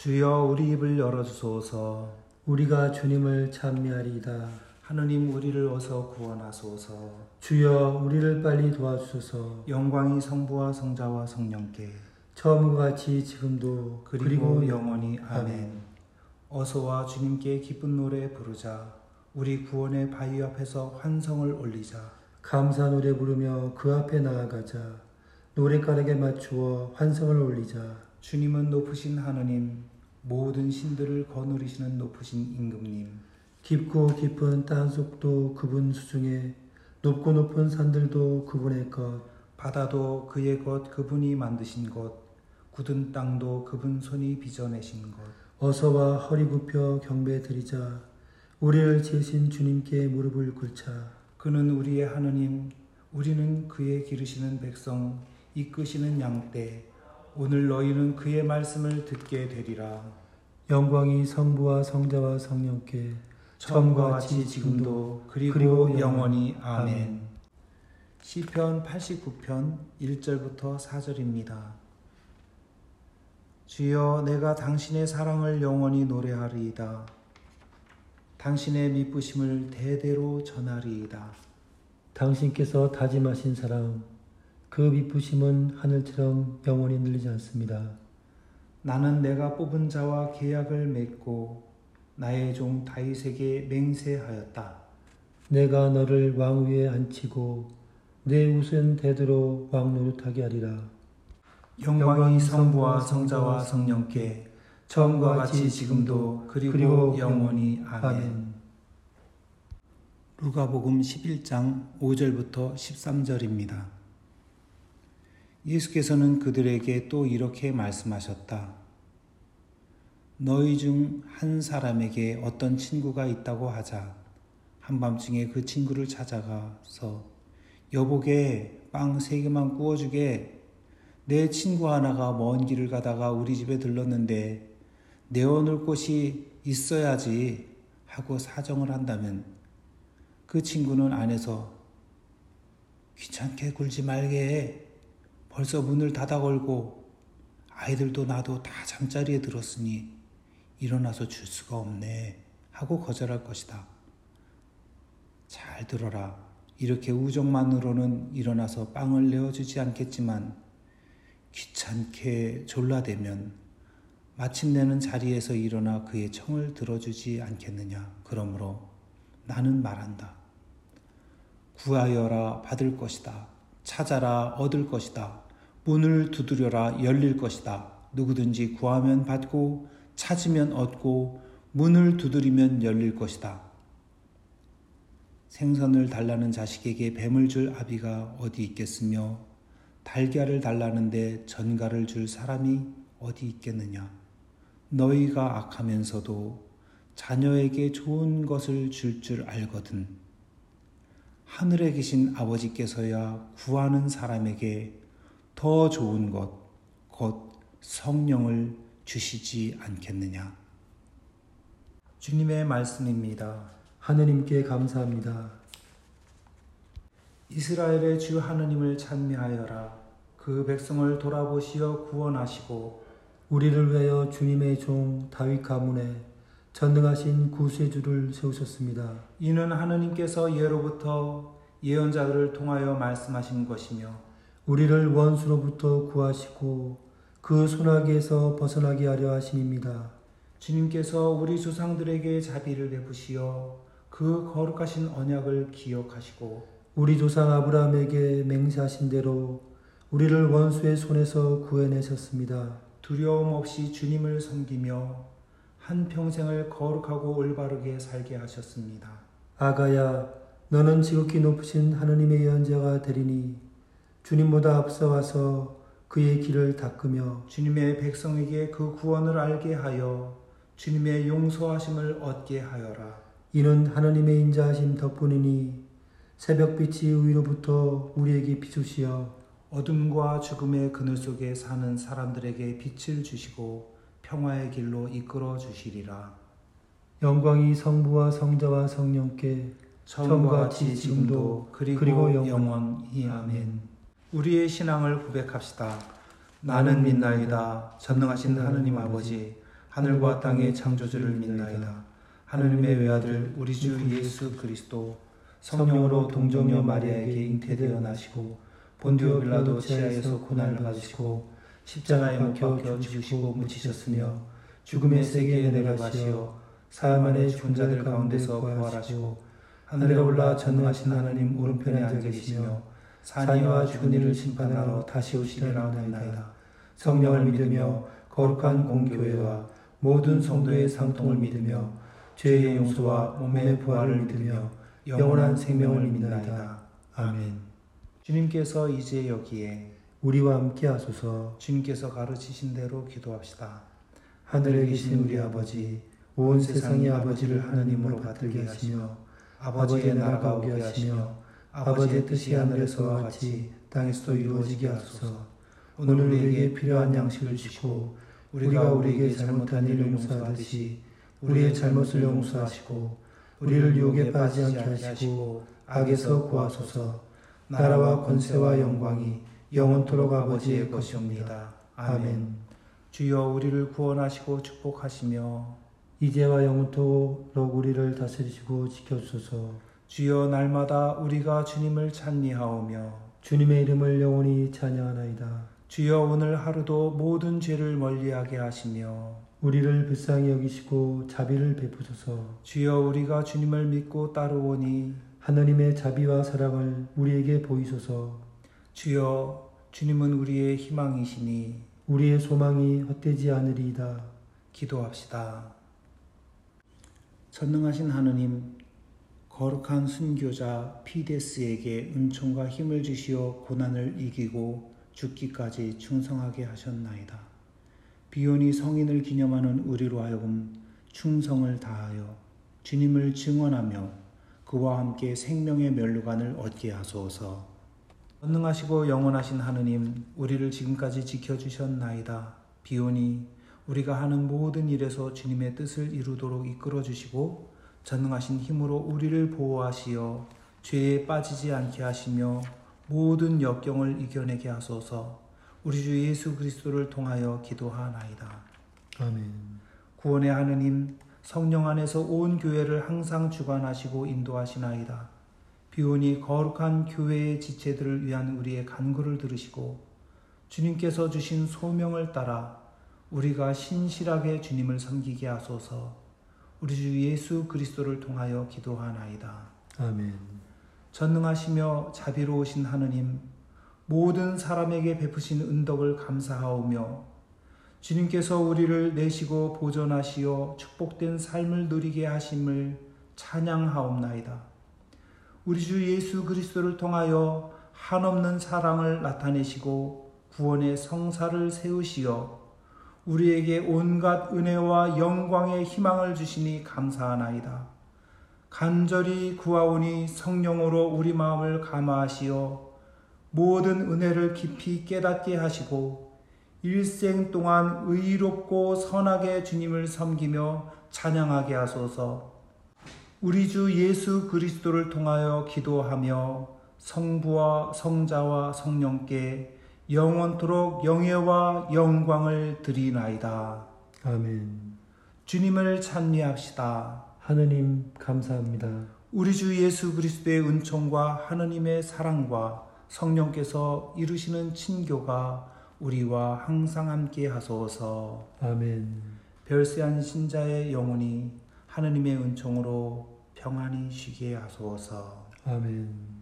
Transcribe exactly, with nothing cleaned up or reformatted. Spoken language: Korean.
주여 우리 입을 열어주소서. 우리가 주님을 찬미하리이다. 하느님 우리를 어서 구원하소서. 주여 우리를 빨리 도와주소서. 영광이 성부와 성자와 성령께 처음과 같이 지금도 그리고, 그리고 영원히 아멘. 어서와 주님께 기쁜 노래 부르자. 우리 구원의 바위 앞에서 환성을 올리자. 감사 노래 부르며 그 앞에 나아가자. 노랫가락에 맞추어 환성을 올리자. 주님은 높으신 하느님, 모든 신들을 거느리시는 높으신 임금님. 깊고 깊은 땅속도 그분 수중에, 높고 높은 산들도 그분의 것, 바다도 그의 것, 그분이 만드신 것, 굳은 땅도 그분 손이 빚어내신 것. 어서와 허리 굽혀 경배 드리자. 우리를 지으신 주님께 무릎을 꿇자. 그는 우리의 하느님, 우리는 그의 기르시는 백성, 이끄시는 양떼. 오늘 너희는 그의 말씀을 듣게 되리라. 영광이 성부와 성자와 성령께 처음과 같이 지금도 그리고, 그리고 영원히 아멘. 아멘. 시편 팔십구 편 일 절부터 사 절입니다. 주여 내가 당신의 사랑을 영원히 노래하리이다. 당신의 미쁘심을 대대로 전하리이다. 당신께서 다짐하신 사랑, 그 미쁘심은 하늘처럼 영원히 늘리지 않습니다. 나는 내가 뽑은 자와 계약을 맺고 나의 종 다윗에게 맹세하였다. 내가 너를 왕 위에 앉히고 내 우선 대대로 왕 노릇하게 하리라. 영광이 성부와 성자와 성령께 처음과 같이 지금도 그리고, 그리고 영원히 아멘. 아멘. 루가복음 십일 장 오 절부터 십삼 절입니다. 예수께서는 그들에게 또 이렇게 말씀하셨다. 너희 중 한 사람에게 어떤 친구가 있다고 하자. 한밤중에 그 친구를 찾아가서 여보게 빵 세 개만 구워주게. 내 친구 하나가 먼 길을 가다가 우리 집에 들렀는데 내어놓을 곳이 있어야지 하고 사정을 한다면 그 친구는 안에서 귀찮게 굴지 말게. 벌써 문을 닫아 걸고 아이들도 나도 다 잠자리에 들었으니 일어나서 줄 수가 없네 하고 거절할 것이다. 잘 들어라. 이렇게 우정만으로는 일어나서 빵을 내어주지 않겠지만 귀찮게 졸라대면 마침내는 자리에서 일어나 그의 청을 들어주지 않겠느냐. 그러므로 나는 말한다. 구하여라 받을 것이다. 찾아라 얻을 것이다. 문을 두드려라 열릴 것이다. 누구든지 구하면 받고 찾으면 얻고 문을 두드리면 열릴 것이다. 생선을 달라는 자식에게 뱀을 줄 아비가 어디 있겠으며 달걀을 달라는데 전갈을 줄 사람이 어디 있겠느냐. 너희가 악하면서도 자녀에게 좋은 것을 줄 줄 알거든. 하늘에 계신 아버지께서야 구하는 사람에게 더 좋은 것, 곧 성령을 주시지 않겠느냐. 주님의 말씀입니다. 하느님께 감사합니다. 이스라엘의 주 하느님을 찬미하여라. 그 백성을 돌아보시어 구원하시고 우리를 위하여 주님의 종 다윗 가문에 전능하신 구세주를 세우셨습니다. 이는 하느님께서 예로부터 예언자들을 통하여 말씀하신 것이며 우리를 원수로부터 구하시고 그 소나기에서 벗어나게 하려 하심입니다. 주님께서 우리 조상들에게 자비를 베푸시어 그 거룩하신 언약을 기억하시고 우리 조상 아브라함에게 맹세하신 대로 우리를 원수의 손에서 구해내셨습니다. 두려움 없이 주님을 섬기며 한평생을 거룩하고 올바르게 살게 하셨습니다. 아가야, 너는 지극히 높으신 하느님의 예언자가 되리니 주님보다 앞서가서 그의 길을 닦으며 주님의 백성에게 그 구원을 알게 하여 주님의 용서하심을 얻게 하여라. 이는 하느님의 인자하심 덕분이니 새벽빛이 위로부터 우리에게 비추시어 어둠과 죽음의 그늘 속에 사는 사람들에게 빛을 주시고 평화의 길로 이끌어 주시리라. 영광이 성부와 성자와 성령께 처음과 같이 지금도 그리고, 그리고 영원히 아멘. 우리의 신앙을 고백합시다. 나는 믿나이다. 전능하신 하느님 아버지, 하늘과 땅의 창조주를 믿나이다. 하느님의 외아들 우리 주 예수 그리스도 성령으로 동정녀 마리아에게 잉태되어 나시고 본디오 빌라도 지하에서 고난을 받으시고 십자가에 못 박혀 죽으시고 묻히셨으며 죽음의 세계에 내려가시어 사흘 만에 죽은 자들 가운데서 부활하시고 하늘에 올라 전능하신 하나님 오른편에 앉아 계시며 산이와 죽은 이를 심판하러 다시 오시리라 하나이다. 성령을 믿으며 거룩한 공교회와 모든 성도의 상통을 믿으며 죄의 용서와 몸의 부활을 믿으며 영원한 생명을 믿나이다. 아멘. 주님께서 이제 여기에 우리와 함께 하소서. 주님께서 가르치신 대로 기도합시다. 하늘에 계신 우리 아버지, 온 세상의 아버지를 하나님으로 받들게 하시며 아버지의 나라가 오게 하시며 아버지의 뜻이 하늘에서와 같이 땅에서도 이루어지게 하소서. 오늘 우리에게 필요한 양식을 주시고 우리가 우리에게 잘못한 일을 용서하듯이 우리의 잘못을 용서하시고 우리를 유혹에 빠지지 않게 하시고 악에서 구하소서. 나라와 권세와 영광이 영원토록 아버지의 것이옵니다. 아멘. 주여 우리를 구원하시고 축복하시며 이제와 영원토록 우리를 다스리시고 지켜주소서. 주여 날마다 우리가 주님을 찬미하오며 주님의 이름을 영원히 찬양하나이다. 주여 오늘 하루도 모든 죄를 멀리하게 하시며 우리를 불쌍히 여기시고 자비를 베푸소서. 주여 우리가 주님을 믿고 따르오니 하느님의 자비와 사랑을 우리에게 보이소서. 주여 주님은 우리의 희망이시니 우리의 소망이 헛되지 않으리이다. 기도합시다. 전능하신 하느님, 거룩한 순교자 피데스에게 은총과 힘을 주시어 고난을 이기고 죽기까지 충성하게 하셨나이다. 비온이 성인을 기념하는 우리로 하여금 충성을 다하여 주님을 증언하며 그와 함께 생명의 면류관을 얻게 하소서. 전능하시고 영원하신 하느님, 우리를 지금까지 지켜주셨나이다. 비온이 우리가 하는 모든 일에서 주님의 뜻을 이루도록 이끌어 주시고 전능하신 힘으로 우리를 보호하시어 죄에 빠지지 않게 하시며 모든 역경을 이겨내게 하소서. 우리 주 예수 그리스도를 통하여 기도하나이다. 아멘. 구원의 하느님, 성령 안에서 온 교회를 항상 주관하시고 인도하시나이다. 비온이 거룩한 교회의 지체들을 위한 우리의 간구를 들으시고 주님께서 주신 소명을 따라 우리가 신실하게 주님을 섬기게 하소서. 우리 주 예수 그리스도를 통하여 기도하나이다. 아멘. 전능하시며 자비로우신 하느님, 모든 사람에게 베푸신 은덕을 감사하오며 주님께서 우리를 내시고 보존하시어 축복된 삶을 누리게 하심을 찬양하옵나이다. 우리 주 예수 그리스도를 통하여 한없는 사랑을 나타내시고 구원의 성사를 세우시어 우리에게 온갖 은혜와 영광의 희망을 주시니 감사하나이다. 간절히 구하오니 성령으로 우리 마음을 감화하시어 모든 은혜를 깊이 깨닫게 하시고 일생 동안 의롭고 선하게 주님을 섬기며 찬양하게 하소서. 우리 주 예수 그리스도를 통하여 기도하며 성부와 성자와 성령께 영원토록 영예와 영광을 드리나이다. 아멘. 주님을 찬미합시다. 하느님 감사합니다. 우리 주 예수 그리스도의 은총과 하느님의 사랑과 성령께서 이루시는 친교가 우리와 항상 함께 하소서. 아멘. 별세한 신자의 영혼이 하느님의 은총으로 평안히 쉬게 하소서. 아멘.